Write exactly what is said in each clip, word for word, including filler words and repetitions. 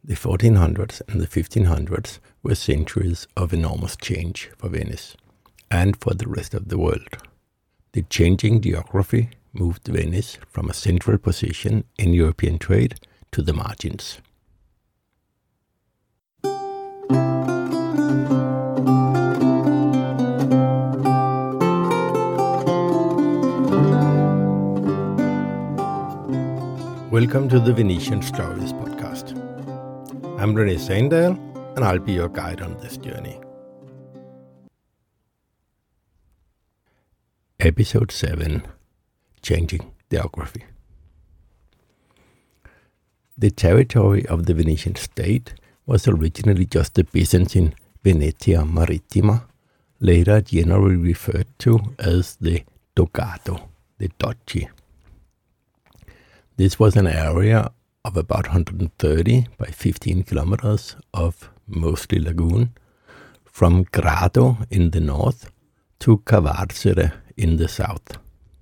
The fourteen hundreds and the fifteen hundreds were centuries of enormous change for Venice and for the rest of the world. The changing geography moved Venice from a central position in European trade to the margins. Welcome to the Venetian Stories podcast. I'm René Sandal, and I'll be your guide on this journey. Episode seven, Changing Geography. The territory of the Venetian state was originally just the Byzantine Venetia Maritima, later generally referred to as the Dogato, the Duchy. This was an area of about one hundred thirty by fifteen kilometers of mostly lagoon, from Grado in the north to Cavarzere in the south.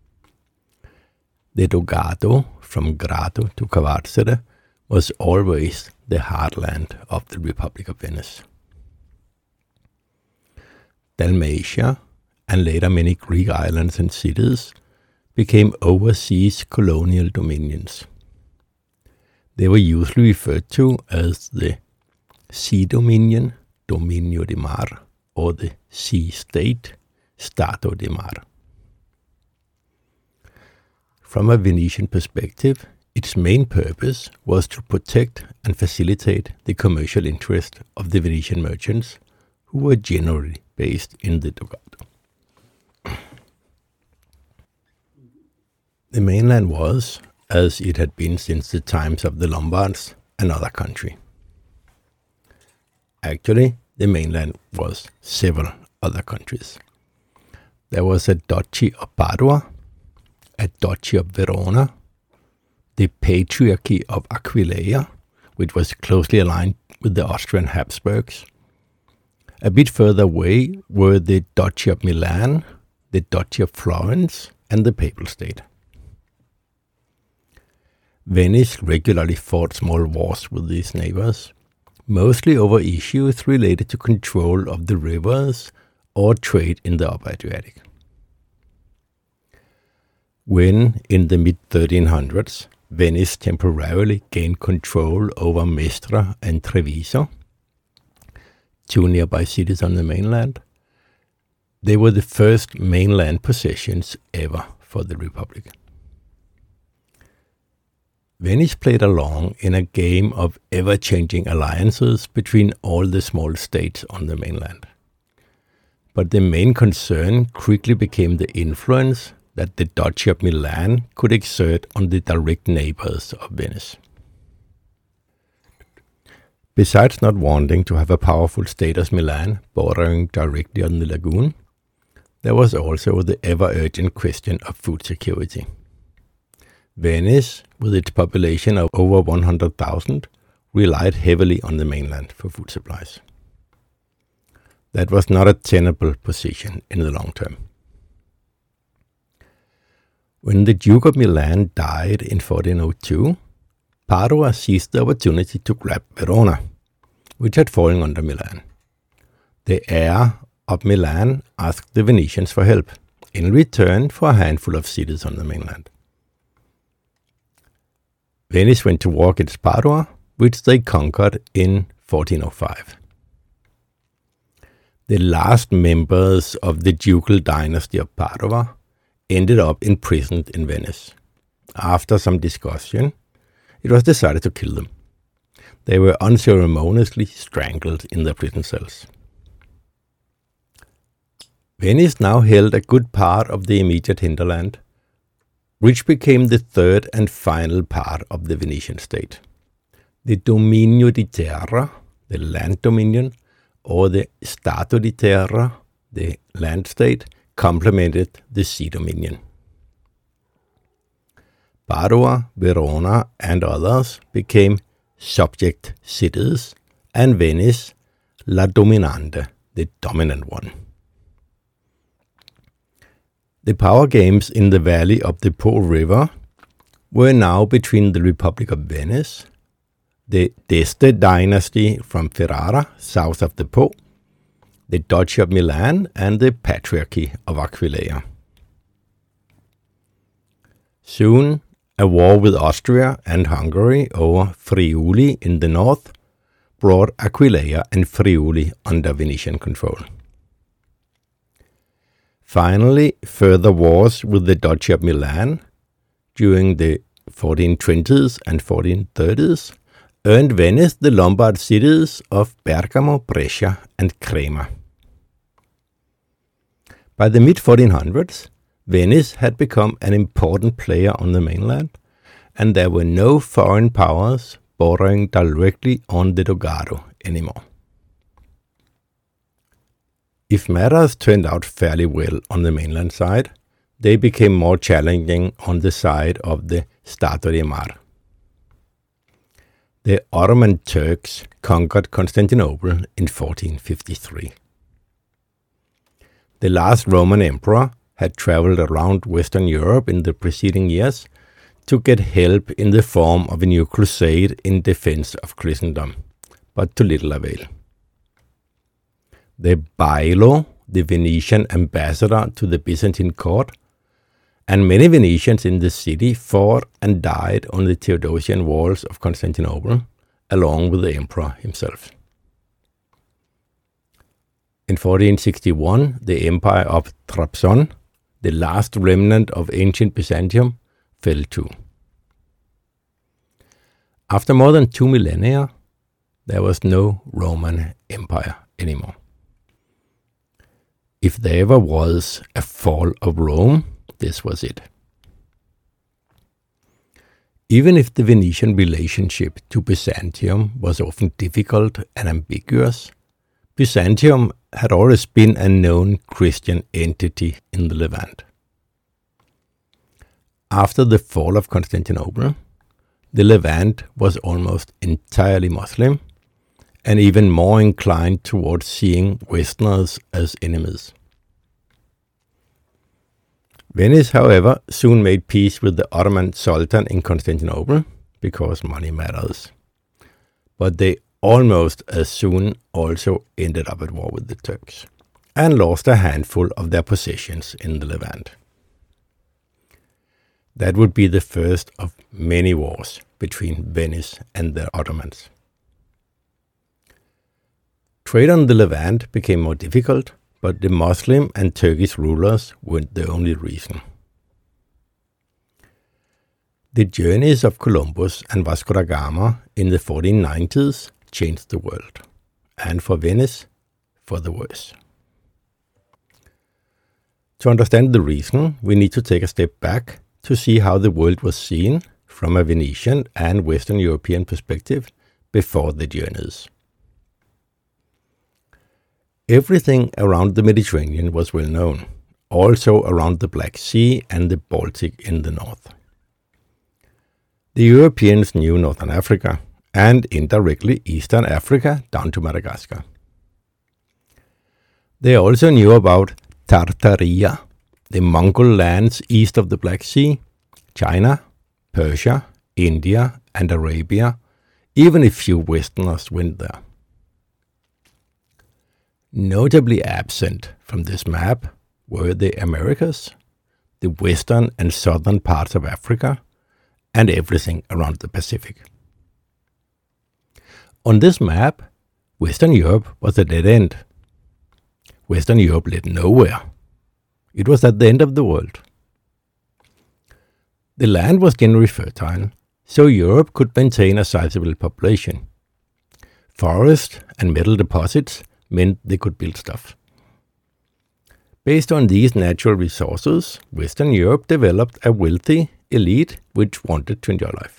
The Dogato, from Grado to Cavarzere, was always the heartland of the Republic of Venice. Dalmatia, and later many Greek islands and cities, became overseas colonial dominions. They were usually referred to as the Sea Dominion, Dominio di Mar, or the Sea State, Stato di Mar. From a Venetian perspective, its main purpose was to protect and facilitate the commercial interest of the Venetian merchants, who were generally based in the Dogato. The mainland was, as it had been since the times of the Lombards, another country. Actually, the mainland was several other countries. There was a Duchy of Padua, a Duchy of Verona, the Patriarchy of Aquileia, which was closely aligned with the Austrian Habsburgs. A bit further away were the Duchy of Milan, the Duchy of Florence, and the Papal State. Venice regularly fought small wars with these neighbors, mostly over issues related to control of the rivers or trade in the Upper Adriatic. When, in the mid thirteen hundreds, Venice temporarily gained control over Mestre and Treviso, two nearby cities on the mainland, they were the first mainland possessions ever for the Republic. Venice played along in a game of ever-changing alliances between all the small states on the mainland. But the main concern quickly became the influence that the Duchy of Milan could exert on the direct neighbors of Venice. Besides not wanting to have a powerful state as Milan bordering directly on the lagoon, there was also the ever-urgent question of food security. Venice, with its population of over one hundred thousand, relied heavily on the mainland for food supplies. That was not a tenable position in the long term. When the Duke of Milan died in fourteen oh two, Padua seized the opportunity to grab Verona, which had fallen under Milan. The heir of Milan asked the Venetians for help, in return for a handful of cities on the mainland. Venice went to war against Padua, which they conquered in fourteen oh five. The last members of the ducal dynasty of Padua ended up imprisoned in Venice. After some discussion, it was decided to kill them. They were unceremoniously strangled in their prison cells. Venice now held a good part of the immediate hinterland, which became the third and final part of the Venetian state. The Dominio di Terra, the land dominion, or the Stato di Terra, the land state, complemented the sea dominion. Padua, Verona, and others became subject cities, and Venice, la dominante, the dominant one. The power games in the valley of the Po River were now between the Republic of Venice, the D'Este dynasty from Ferrara, south of the Po, the Duchy of Milan, and the Patriarchy of Aquileia. Soon, a war with Austria and Hungary over Friuli in the north brought Aquileia and Friuli under Venetian control. Finally, further wars with the Duchy of Milan during the fourteen twenties and fourteen thirties earned Venice the Lombard cities of Bergamo, Brescia, and Crema. By the mid fourteen hundreds, Venice had become an important player on the mainland, and there were no foreign powers bordering directly on the Dogaro anymore. If matters turned out fairly well on the mainland side, they became more challenging on the side of the Stato di Mar. The Ottoman Turks conquered Constantinople in fourteen fifty-three. The last Roman emperor had traveled around Western Europe in the preceding years to get help in the form of a new crusade in defense of Christendom, but to little avail. The Bailo, the Venetian ambassador to the Byzantine court, and many Venetians in the city fought and died on the Theodosian walls of Constantinople, along with the emperor himself. In fourteen sixty-one, the empire of Trabzon, the last remnant of ancient Byzantium, fell too. After more than two millennia, there was no Roman Empire anymore. If there ever was a fall of Rome, this was it. Even if the Venetian relationship to Byzantium was often difficult and ambiguous, Byzantium had always been a known Christian entity in the Levant. After the fall of Constantinople, the Levant was almost entirely Muslim and even more inclined towards seeing Westerners as enemies. Venice, however, soon made peace with the Ottoman Sultan in Constantinople, because money matters. But they almost as soon also ended up at war with the Turks, and lost a handful of their possessions in the Levant. That would be the first of many wars between Venice and the Ottomans. Trade on the Levant became more difficult, but the Muslim and Turkish rulers weren't the only reason. The journeys of Columbus and Vasco da Gama in the fourteen nineties changed the world, and for Venice, for the worse. To understand the reason, we need to take a step back to see how the world was seen from a Venetian and Western European perspective before the journeys. Everything around the Mediterranean was well known, also around the Black Sea and the Baltic in the north. The Europeans knew Northern Africa, and indirectly Eastern Africa down to Madagascar. They also knew about Tartaria, the Mongol lands east of the Black Sea, China, Persia, India, and Arabia, even if few Westerners went there. Notably absent from this map were the Americas, the western and southern parts of Africa, and everything around the Pacific. On this map, Western Europe was a dead end. Western Europe led nowhere. It was at the end of the world. The land was generally fertile, so Europe could maintain a sizable population. Forest and metal deposits meant they could build stuff. Based on these natural resources, Western Europe developed a wealthy elite which wanted to enjoy life.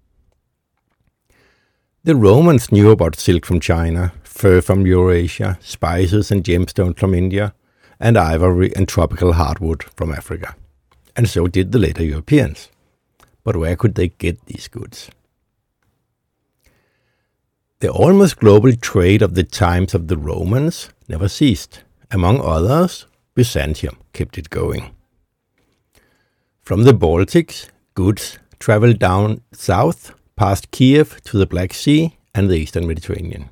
The Romans knew about silk from China, fur from Eurasia, spices and gemstones from India, and ivory and tropical hardwood from Africa. And so did the later Europeans. But where could they get these goods? The almost global trade of the times of the Romans never ceased. Among others, Byzantium kept it going. From the Baltics, goods traveled down south past Kiev to the Black Sea and the Eastern Mediterranean.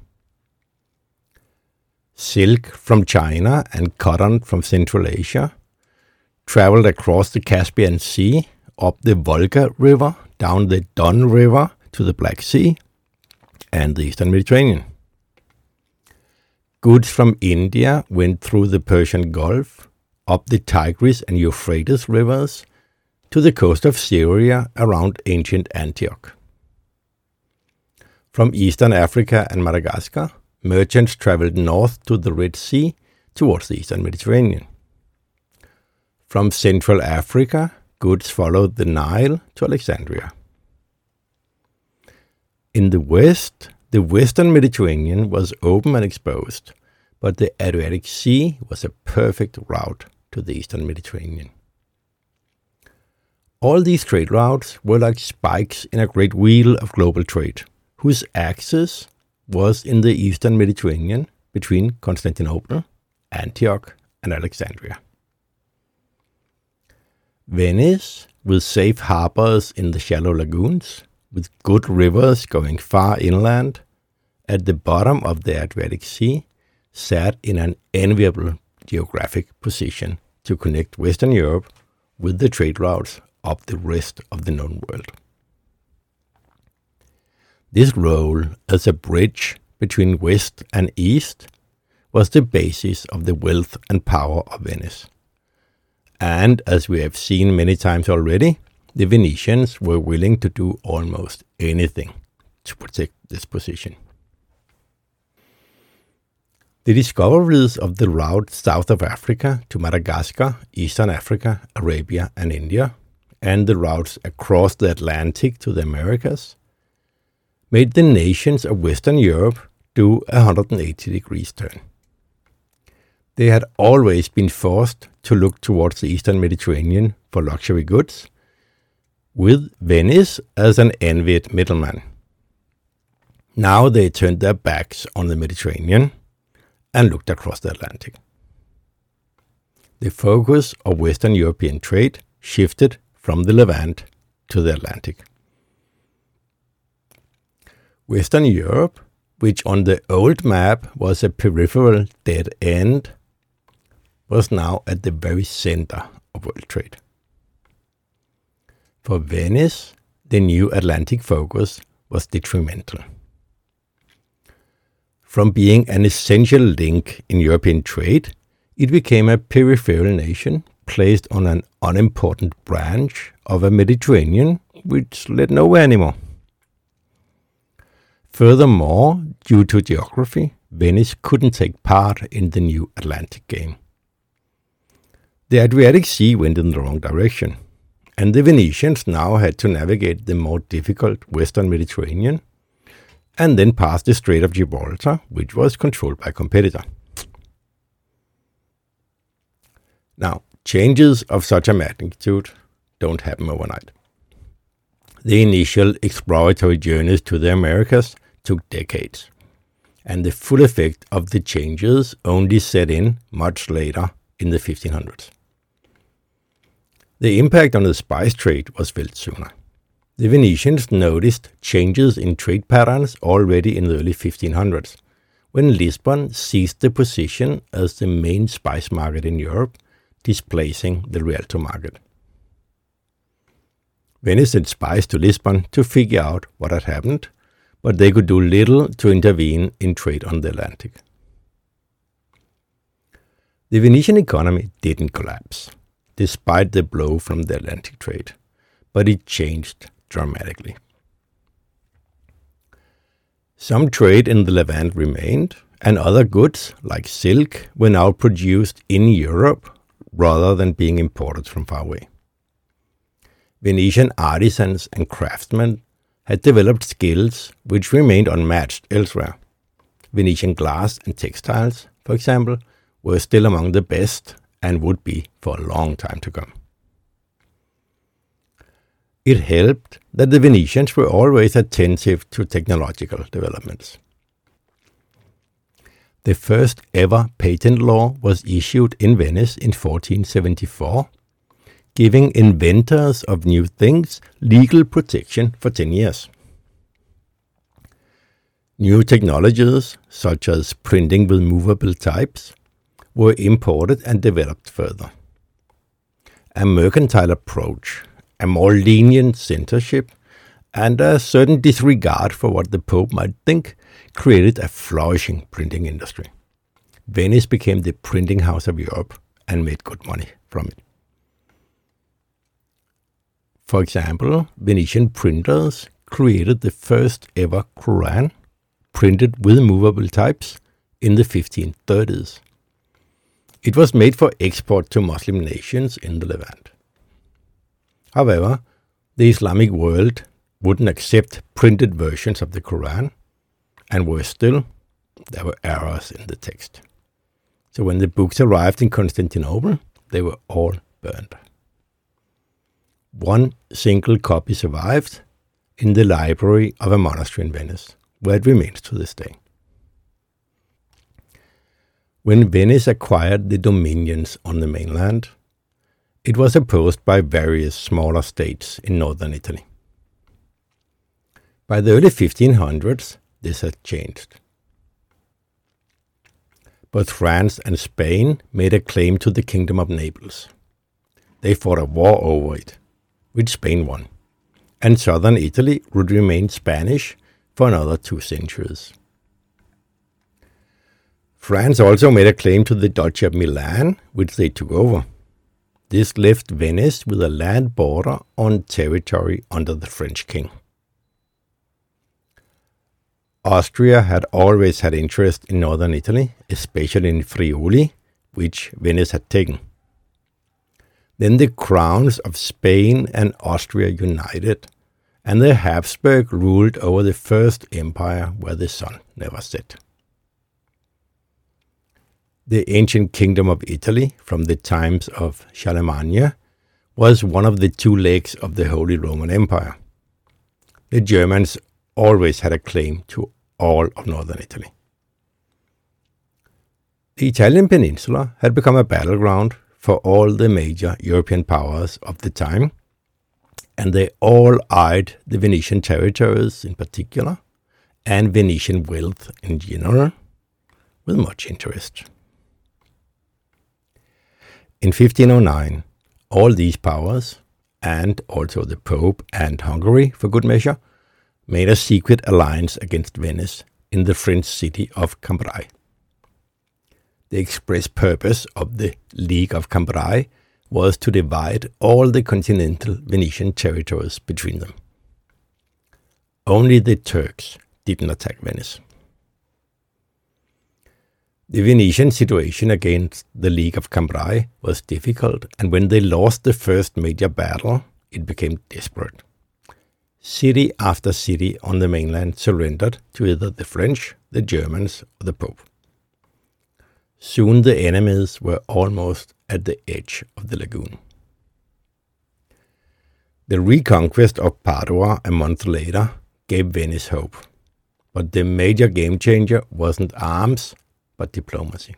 Silk from China and cotton from Central Asia traveled across the Caspian Sea, up the Volga River, down the Don River to the Black Sea and the Eastern Mediterranean. Goods from India went through the Persian Gulf, up the Tigris and Euphrates rivers, to the coast of Syria around ancient Antioch. From Eastern Africa and Madagascar, merchants traveled north to the Red Sea towards the Eastern Mediterranean. From Central Africa, goods followed the Nile to Alexandria. In the west, the Western Mediterranean was open and exposed, but the Adriatic Sea was a perfect route to the Eastern Mediterranean. All these trade routes were like spikes in a great wheel of global trade, whose axis was in the Eastern Mediterranean between Constantinople, Antioch, and Alexandria. Venice, with safe harbors in the shallow lagoons, with good rivers going far inland, at the bottom of the Adriatic Sea, sat in an enviable geographic position to connect Western Europe with the trade routes of the rest of the known world. This role as a bridge between West and East was the basis of the wealth and power of Venice. And as we have seen many times already, the Venetians were willing to do almost anything to protect this position. The discoveries of the route south of Africa to Madagascar, Eastern Africa, Arabia, and India, and the routes across the Atlantic to the Americas, made the nations of Western Europe do a one hundred eighty degrees turn. They had always been forced to look towards the Eastern Mediterranean for luxury goods, with Venice as an envied middleman. Now they turned their backs on the Mediterranean and looked across the Atlantic. The focus of Western European trade shifted from the Levant to the Atlantic. Western Europe, which on the old map was a peripheral dead end, was now at the very center of world trade. For Venice, the new Atlantic focus was detrimental. From being an essential link in European trade, it became a peripheral nation placed on an unimportant branch of a Mediterranean which led nowhere anymore. Furthermore, due to geography, Venice couldn't take part in the new Atlantic game. The Adriatic Sea went in the wrong direction, and the Venetians now had to navigate the more difficult Western Mediterranean and then pass the Strait of Gibraltar, which was controlled by a competitor. Now, changes of such a magnitude don't happen overnight. The initial exploratory journeys to the Americas took decades, and the full effect of the changes only set in much later in the fifteen hundreds. The impact on the spice trade was felt sooner. The Venetians noticed changes in trade patterns already in the early fifteen hundreds, when Lisbon seized the position as the main spice market in Europe, displacing the Rialto market. Venice sent spies to Lisbon to figure out what had happened, but they could do little to intervene in trade on the Atlantic. The Venetian economy didn't collapse, despite the blow from the Atlantic trade, but it changed dramatically. Some trade in the Levant remained, and other goods, like silk, were now produced in Europe rather than being imported from far away. Venetian artisans and craftsmen had developed skills which remained unmatched elsewhere. Venetian glass and textiles, for example, were still among the best and would be for a long time to come. It helped that the Venetians were always attentive to technological developments. The first ever patent law was issued in Venice in fourteen seventy-four, giving inventors of new things legal protection for ten years. New technologies, such as printing with movable types, were imported and developed further. A mercantile approach, a more lenient censorship, and a certain disregard for what the Pope might think created a flourishing printing industry. Venice became the printing house of Europe and made good money from it. For example, Venetian printers created the first ever Quran printed with movable types in the fifteen thirties. It was made for export to Muslim nations in the Levant. However, the Islamic world wouldn't accept printed versions of the Quran, and worse still, there were errors in the text. So when the books arrived in Constantinople, they were all burned. One single copy survived in the library of a monastery in Venice, where it remains to this day. When Venice acquired the dominions on the mainland, it was opposed by various smaller states in northern Italy. By the early fifteen hundreds, this had changed. Both France and Spain made a claim to the Kingdom of Naples. They fought a war over it, which Spain won, and southern Italy would remain Spanish for another two centuries. France also made a claim to the Duchy of Milan, which they took over. This left Venice with a land border on territory under the French king. Austria had always had interest in northern Italy, especially in Friuli, which Venice had taken. Then the crowns of Spain and Austria united, and the Habsburg ruled over the first empire where the sun never set. The ancient kingdom of Italy, from the times of Charlemagne, was one of the two legs of the Holy Roman Empire. The Germans always had a claim to all of northern Italy. The Italian peninsula had become a battleground for all the major European powers of the time, and they all eyed the Venetian territories in particular, and Venetian wealth in general, with much interest. In fifteen oh nine, all these powers, and also the Pope and Hungary for good measure, made a secret alliance against Venice in the French city of Cambrai. The express purpose of the League of Cambrai was to divide all the continental Venetian territories between them. Only the Turks didn't attack Venice. The Venetian situation against the League of Cambrai was difficult, and when they lost the first major battle, it became desperate. City after city on the mainland surrendered to either the French, the Germans, or the Pope. Soon the enemies were almost at the edge of the lagoon. The reconquest of Padua a month later gave Venice hope, but the major game changer wasn't arms, but diplomacy.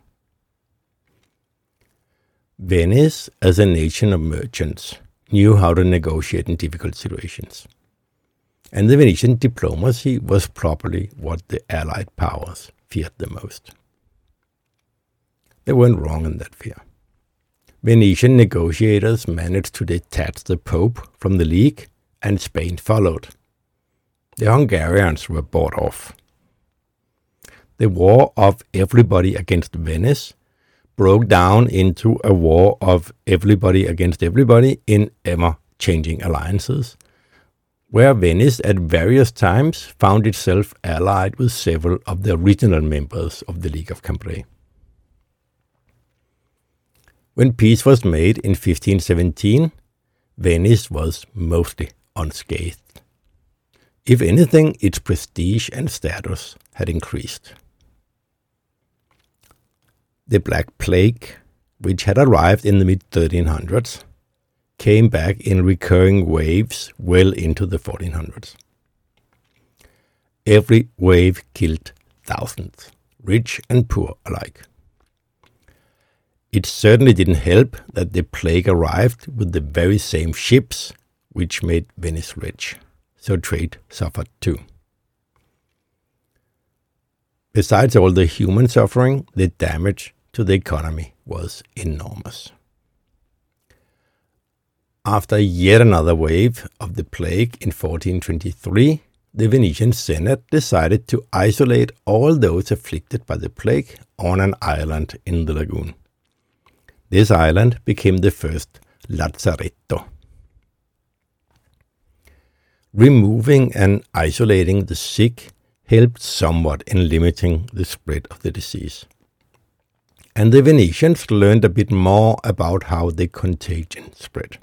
Venice, as a nation of merchants, knew how to negotiate in difficult situations, and the Venetian diplomacy was probably what the Allied powers feared the most. They weren't wrong in that fear. Venetian negotiators managed to detach the Pope from the League, and Spain followed. The Hungarians were bought off. The war of everybody against Venice broke down into a war of everybody against everybody in ever-changing alliances, where Venice at various times found itself allied with several of the original members of the League of Cambrai. When peace was made in fifteen seventeen, Venice was mostly unscathed. If anything, its prestige and status had increased. The Black Plague, which had arrived in the mid thirteen hundreds, came back in recurring waves well into the fourteen hundreds. Every wave killed thousands, rich and poor alike. It certainly didn't help that the plague arrived with the very same ships which made Venice rich, so trade suffered too. Besides all the human suffering, the damage to the economy was enormous. After yet another wave of the plague in fourteen twenty-three, the Venetian Senate decided to isolate all those afflicted by the plague on an island in the lagoon. This island became the first Lazzaretto. Removing and isolating the sick helped somewhat in limiting the spread of the disease. And the Venetians learned a bit more about how the contagion spread.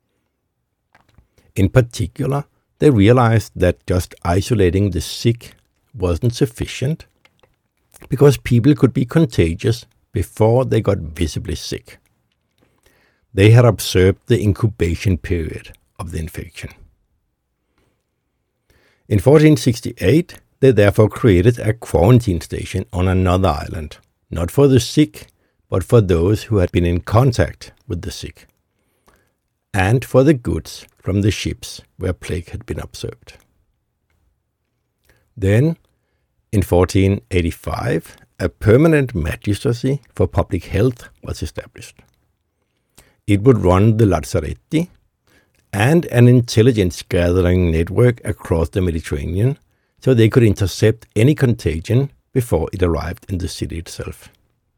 In particular, they realized that just isolating the sick wasn't sufficient, because people could be contagious before they got visibly sick. They had observed the incubation period of the infection. In fourteen sixty-eight, they therefore created a quarantine station on another island, not for the sick, but for those who had been in contact with the sick, and for the goods from the ships where plague had been observed. Then, in fourteen eighty-five, a permanent magistracy for public health was established. It would run the lazzaretti and an intelligence-gathering network across the Mediterranean, so they could intercept any contagion before it arrived in the city itself.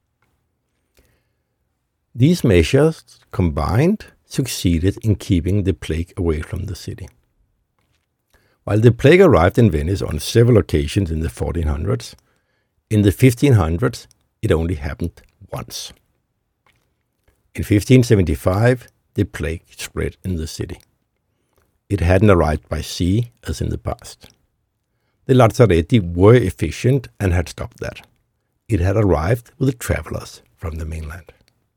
These measures combined succeeded in keeping the plague away from the city. While the plague arrived in Venice on several occasions in the fourteen hundreds, in the fifteen hundreds it only happened once. In fifteen seventy-five, the plague spread in the city. It hadn't arrived by sea as in the past. The lazzaretti were efficient and had stopped that. It had arrived with travelers from the mainland.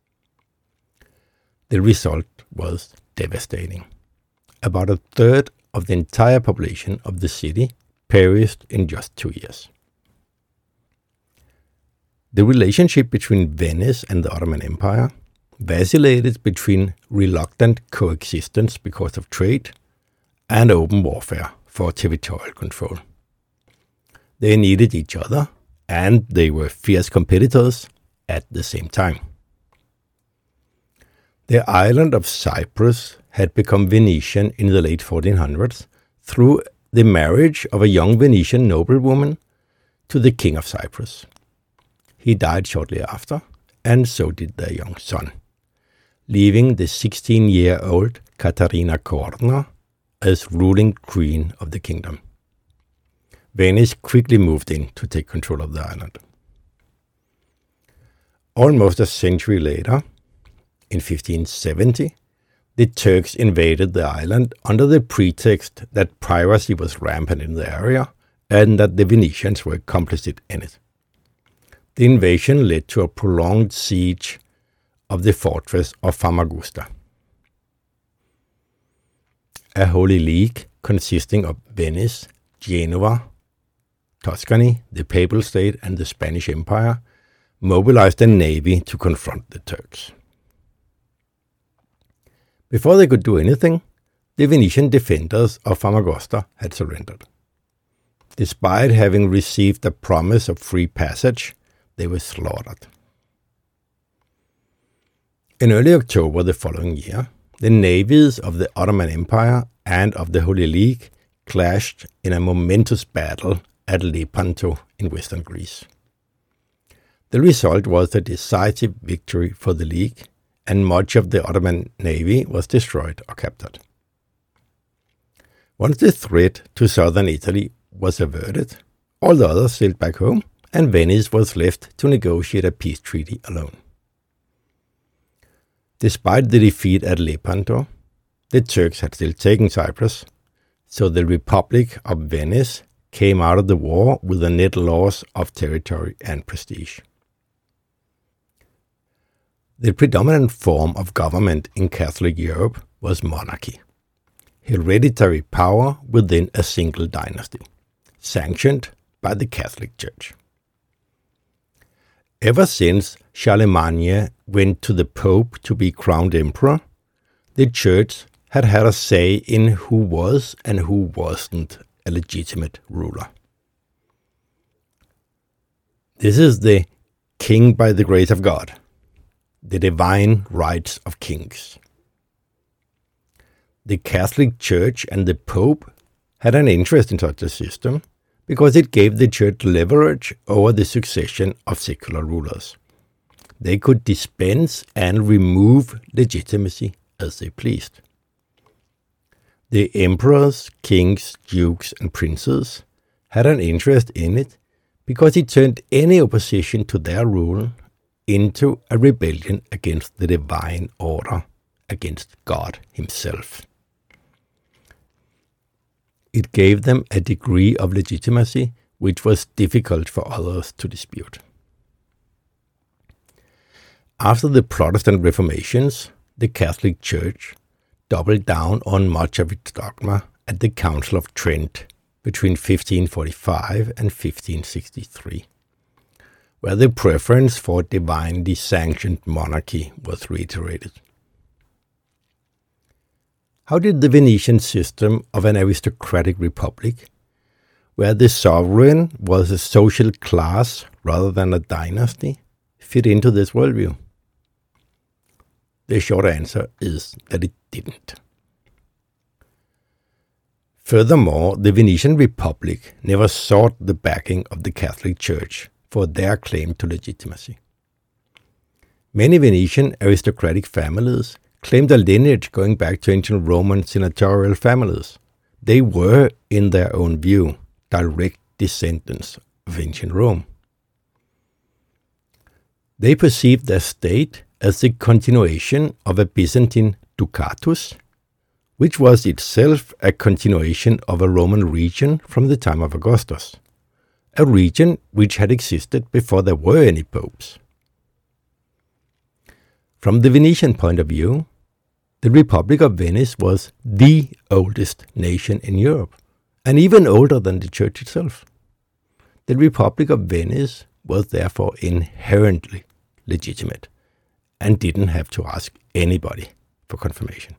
The result was devastating. About a third of the entire population of the city perished in just two years. The relationship between Venice and the Ottoman Empire vacillated between reluctant coexistence because of trade and open warfare for territorial control. They needed each other, and they were fierce competitors at the same time. The island of Cyprus had become Venetian in the late fourteen hundreds through the marriage of a young Venetian noblewoman to the king of Cyprus. He died shortly after, and so did their young son, leaving the sixteen-year-old Caterina Corna as ruling queen of the kingdom. Venice quickly moved in to take control of the island. Almost a century later, in fifteen seventy, the Turks invaded the island under the pretext that piracy was rampant in the area and that the Venetians were complicit in it. The invasion led to a prolonged siege of the fortress of Famagusta. A Holy League consisting of Venice, Genoa, Tuscany, the Papal State, and the Spanish Empire mobilized a navy to confront the Turks. Before they could do anything, the Venetian defenders of Famagusta had surrendered. Despite having received a promise of free passage, they were slaughtered. In early October the following year, the navies of the Ottoman Empire and of the Holy League clashed in a momentous battle at Lepanto in western Greece. The result was a decisive victory for the League, and much of the Ottoman navy was destroyed or captured. Once the threat to southern Italy was averted, all the others sailed back home, and Venice was left to negotiate a peace treaty alone. Despite the defeat at Lepanto, the Turks had still taken Cyprus, so the Republic of Venice came out of the war with a net loss of territory and prestige. The predominant form of government in Catholic Europe was monarchy, hereditary power within a single dynasty, sanctioned by the Catholic Church. Ever since Charlemagne went to the Pope to be crowned emperor, the Church had had a say in who was and who wasn't a legitimate ruler. This is the king by the grace of God, the divine rights of kings. The Catholic Church and the Pope had an interest in such a system because it gave the Church leverage over the succession of secular rulers. They could dispense and remove legitimacy as they pleased. The emperors, kings, dukes, and princes had an interest in it because it turned any opposition to their rule into a rebellion against the divine order, against God himself. It gave them a degree of legitimacy which was difficult for others to dispute. After the Protestant Reformations, the Catholic Church doubled down on much of its dogma at the Council of Trent between fifteen forty-five and fifteen sixty-three, where the preference for divinely sanctioned monarchy was reiterated. How did the Venetian system of an aristocratic republic, where the sovereign was a social class rather than a dynasty, fit into this worldview? The short answer is that it didn't. Furthermore, the Venetian Republic never sought the backing of the Catholic Church for their claim to legitimacy. Many Venetian aristocratic families claimed a lineage going back to ancient Roman senatorial families. They were, in their own view, direct descendants of ancient Rome. They perceived their state as the continuation of a Byzantine ducatus, which was itself a continuation of a Roman region from the time of Augustus, a region which had existed before there were any popes. From the Venetian point of view, the Republic of Venice was the oldest nation in Europe, and even older than the Church itself. The Republic of Venice was therefore inherently legitimate and didn't have to ask anybody for confirmation.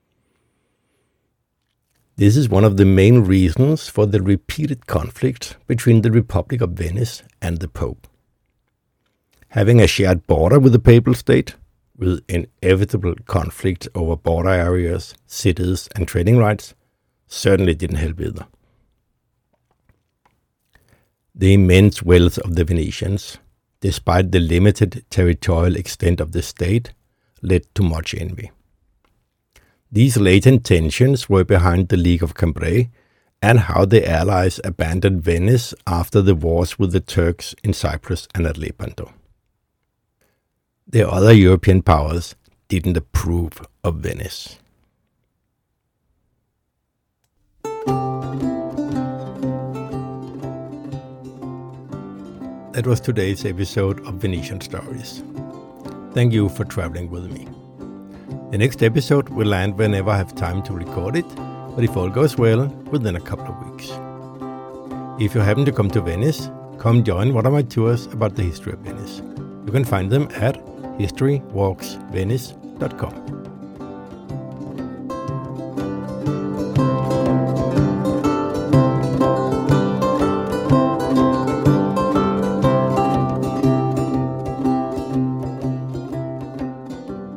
This is one of the main reasons for the repeated conflict between the Republic of Venice and the Pope. Having a shared border with the Papal State, with inevitable conflict over border areas, cities, and trading rights, certainly didn't help either. The immense wealth of the Venetians, despite the limited territorial extent of the state, led to much envy. These latent tensions were behind the League of Cambrai and how the Allies abandoned Venice after the wars with the Turks in Cyprus and at Lepanto. The other European powers didn't approve of Venice. That was today's episode of Venetian Stories. Thank you for traveling with me. The next episode will land whenever I have time to record it, but if all goes well, within a couple of weeks. If you happen to come to Venice, come join one of my tours about the history of Venice. You can find them at history walks venice dot com.